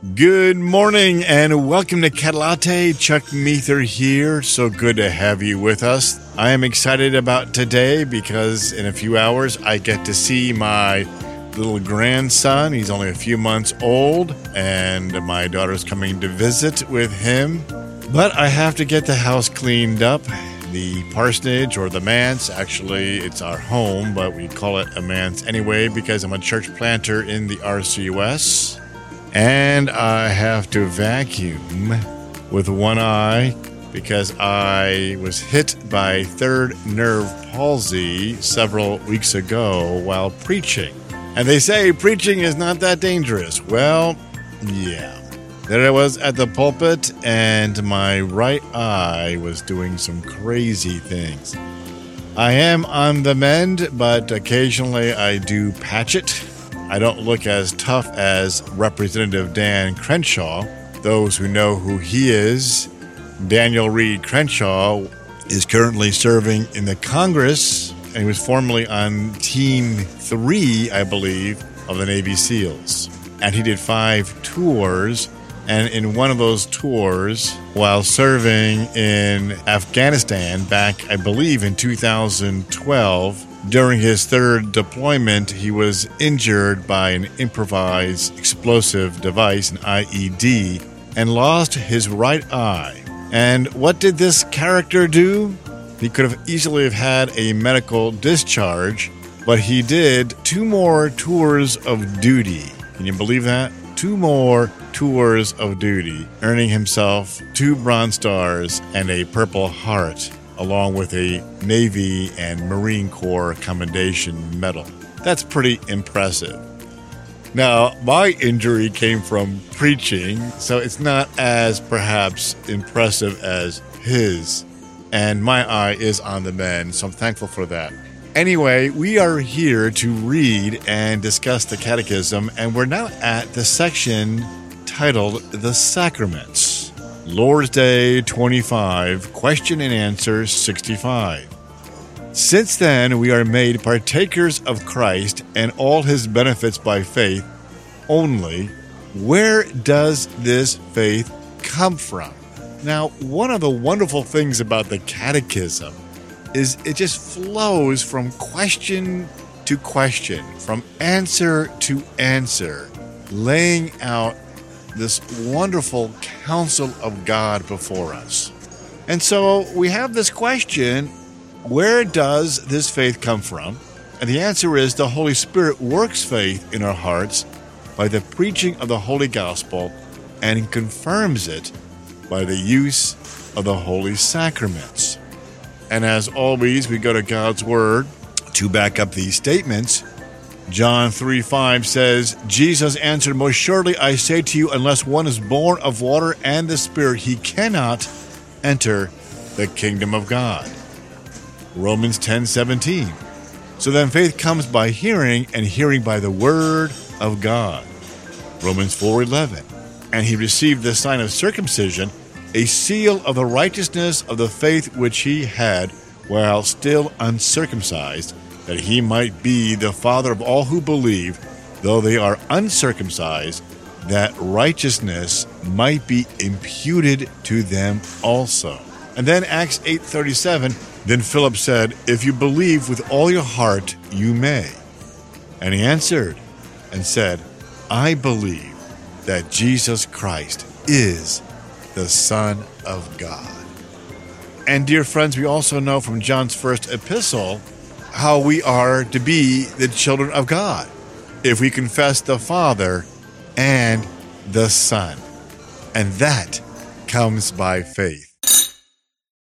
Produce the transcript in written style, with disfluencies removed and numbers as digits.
Good morning and welcome to Catalate. Chuck Mather here. So good to have you with us. I am excited about today because in a few hours I get to see my little grandson. He's only a few months old and my daughter's coming to visit with him. But I have to get the house cleaned up. The parsonage or the manse, actually it's our home, but we call it a manse anyway because I'm a church planter in the RCUS. And I have to vacuum with one eye because I was hit by third nerve palsy several weeks ago while preaching. And they say preaching is not that dangerous. Well, yeah. There I was at the pulpit and my right eye was doing some crazy things. I am on the mend, but occasionally I do patch it. I don't look as tough as Representative Dan Crenshaw. Those who know who he is, Daniel Reed Crenshaw is currently serving in the Congress, and he was formerly on Team 3, I believe, of the Navy SEALs. And he did 5 tours, and in one of those tours, while serving in Afghanistan back, I believe, in 2012, during his third deployment, he was injured by an improvised explosive device, an IED, and lost his right eye. And what did this character do? He could have easily have had a medical discharge, but he did 2 more tours of duty. Can you believe that? 2 more tours of duty, earning himself 2 Bronze Stars and a Purple Heart, along with a Navy and Marine Corps Commendation Medal. That's pretty impressive. Now, my injury came from preaching, so it's not as perhaps impressive as his. And my eye is on the mend, so I'm thankful for that. Anyway, we are here to read and discuss the Catechism, and we're now at the section titled The Sacraments. Lord's Day 25, Question and Answer 65. Since then we are made partakers of Christ and all his benefits by faith only, where does this faith come from? Now, one of the wonderful things about the Catechism is it just flows from question to question, from answer to answer, laying out this wonderful counsel of God before us. And so we have this question, where does this faith come from? And the answer is the Holy Spirit works faith in our hearts by the preaching of the Holy Gospel and confirms it by the use of the Holy Sacraments. And as always, we go to God's Word to back up these statements. John 3:5 says, Jesus answered, Most surely I say to you, unless one is born of water and the Spirit, he cannot enter the kingdom of God. Romans 10:17. So then faith comes by hearing, and hearing by the word of God. Romans 4:11. And he received the sign of circumcision, a seal of the righteousness of the faith which he had while still uncircumcised, that he might be the father of all who believe, though they are uncircumcised, that righteousness might be imputed to them also. And then Acts 8:37, then Philip said, If you believe with all your heart, you may. And he answered and said, I believe that Jesus Christ is the Son of God. And dear friends, we also know from John's first epistle how we are to be the children of God if we confess the Father and the Son. And that comes by faith.